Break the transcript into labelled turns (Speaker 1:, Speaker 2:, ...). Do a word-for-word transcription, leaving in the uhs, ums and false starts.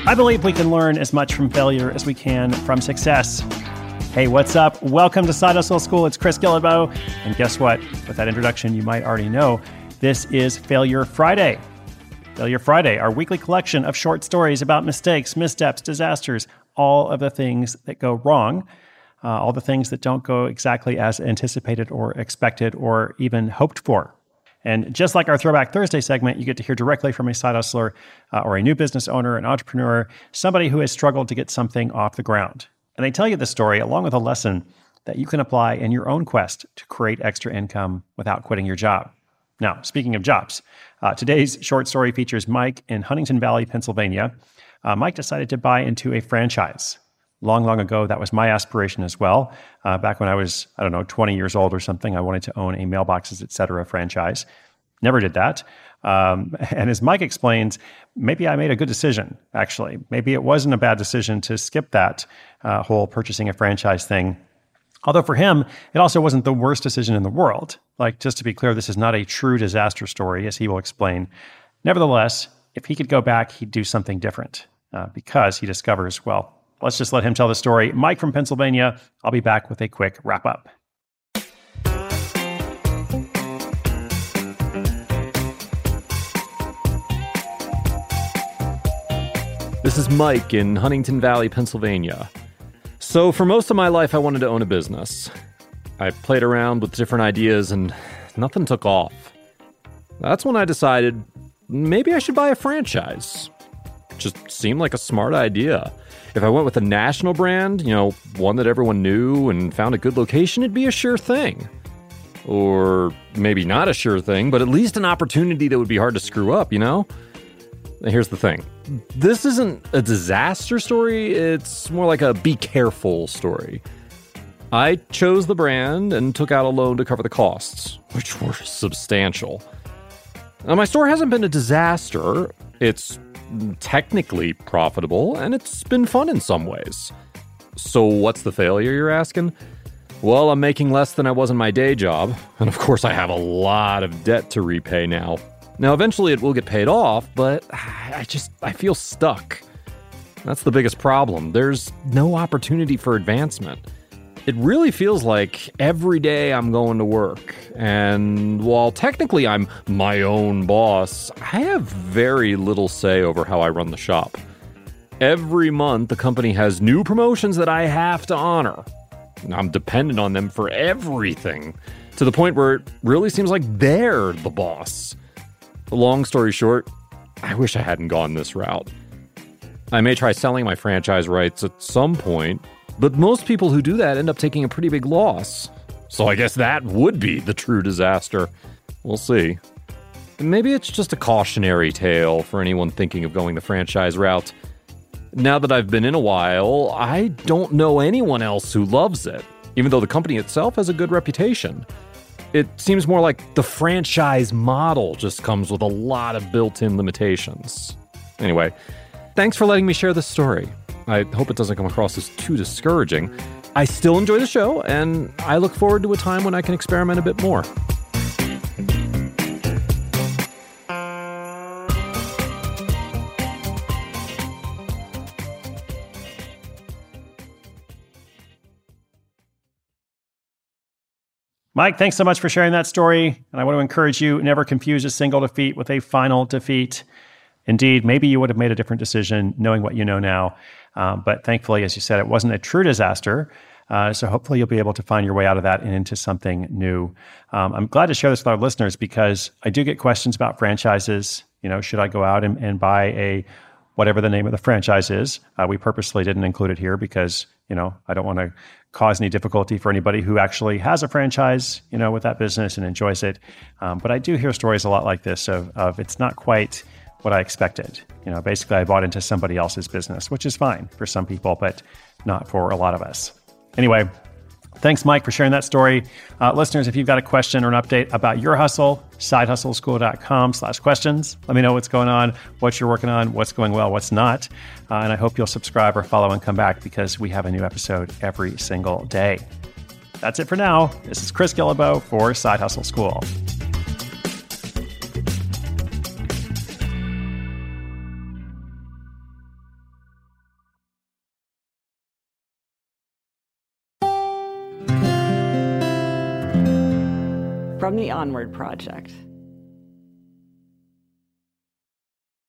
Speaker 1: I believe we can learn as much from failure as we can from success. Hey, what's up? Welcome to Side Hustle School. It's Chris Guillebeau. And guess what? With that introduction, you might already know this is Failure Friday. Failure Friday, our weekly collection of short stories about mistakes, missteps, disasters, all of the things that go wrong, uh, all the things that don't go exactly as anticipated or expected or even hoped for. And just like our Throwback Thursday segment, you get to hear directly from a side hustler uh, or a new business owner, an entrepreneur, somebody who has struggled to get something off the ground. And they tell you the story along with a lesson that you can apply in your own quest to create extra income without quitting your job. Now, speaking of jobs, uh, today's short story features Mike in Huntington Valley, Pennsylvania. Uh, Mike decided to buy into a franchise. Long, long ago, that was my aspiration as well. Uh, back when I was, I don't know, twenty years old or something, I wanted to own a Mailboxes, et cetera franchise. Never did that. Um, and as Mike explains, maybe I made a good decision, actually. Maybe it wasn't a bad decision to skip that uh, whole purchasing a franchise thing. Although for him, it also wasn't the worst decision in the world. Like, just to be clear, this is not a true disaster story, as he will explain. Nevertheless, if he could go back, he'd do something different uh, because he discovers, well, let's just let him tell the story. Mike from Pennsylvania. I'll be back with a quick wrap up.
Speaker 2: This is Mike in Huntington Valley, Pennsylvania. So for most of my life, I wanted to own a business. I played around with different ideas and nothing took off. That's when I decided maybe I should buy a franchise. It just seemed like a smart idea. If I went with a national brand, you know, one that everyone knew and found a good location, it'd be a sure thing. Or maybe not a sure thing, but at least an opportunity that would be hard to screw up, you know? Here's the thing. This isn't a disaster story, it's more like a be careful story. I chose the brand and took out a loan to cover the costs, which were substantial. Now, my store hasn't been a disaster. It's technically profitable, and it's been fun in some ways. So what's the failure, you're asking? Well, I'm making less than I was in my day job, and of course I have a lot of debt to repay now. Now, eventually it will get paid off, but I just, I feel stuck. That's the biggest problem. There's no opportunity for advancement. It really feels like every day I'm going to work, and while technically I'm my own boss, I have very little say over how I run the shop. Every month, the company has new promotions that I have to honor. I'm dependent on them for everything, to the point where it really seems like they're the boss. Long story short, I wish I hadn't gone this route. I may try selling my franchise rights at some point, but most people who do that end up taking a pretty big loss. So I guess that would be the true disaster. We'll see. Maybe it's just a cautionary tale for anyone thinking of going the franchise route. Now that I've been in a while, I don't know anyone else who loves it, even though the company itself has a good reputation. It seems more like the franchise model just comes with a lot of built-in limitations. Anyway, thanks for letting me share this story. I hope it doesn't come across as too discouraging. I still enjoy the show, and I look forward to a time when I can experiment a bit more.
Speaker 1: Mike, thanks so much for sharing that story. And I want to encourage you, never confuse a single defeat with a final defeat. Indeed, maybe you would have made a different decision knowing what you know now. Um, but thankfully, as you said, it wasn't a true disaster. Uh, so hopefully you'll be able to find your way out of that and into something new. Um, I'm glad to share this with our listeners because I do get questions about franchises. You know, should I go out and, and buy a whatever the name of the franchise is? Uh, we purposely didn't include it here because, you know, I don't want to cause any difficulty for anybody who actually has a franchise, you know, with that business and enjoys it. Um, but I do hear stories a lot like this of, of it's not quite what I expected. You know, basically I bought into somebody else's business, which is fine for some people, but not for a lot of us. Anyway, thanks, Mike, for sharing that story. Uh, listeners, if you've got a question or an update about your hustle, sidehustleschool.com slash questions. Let me know what's going on, what you're working on, what's going well, what's not. Uh, and I hope you'll subscribe or follow and come back because we have a new episode every single day. That's it for now. This is Chris Guillebeau for Side Hustle School.
Speaker 3: from the Onward Project.